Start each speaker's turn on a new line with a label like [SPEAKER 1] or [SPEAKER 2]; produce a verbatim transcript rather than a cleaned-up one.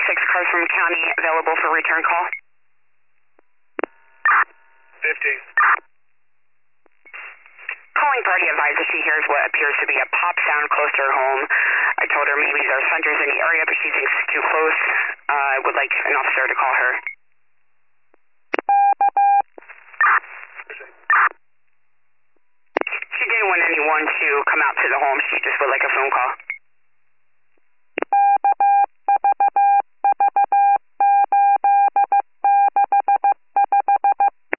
[SPEAKER 1] six cars from county available for return call.
[SPEAKER 2] fifteen.
[SPEAKER 1] Calling party advised that she hears what appears to be a pop sound close to her home. I told her maybe there's hunters in the area, but she thinks it's too close. Uh, I would like an officer to call her. She didn't want anyone to come out to the home. She just would like a phone call.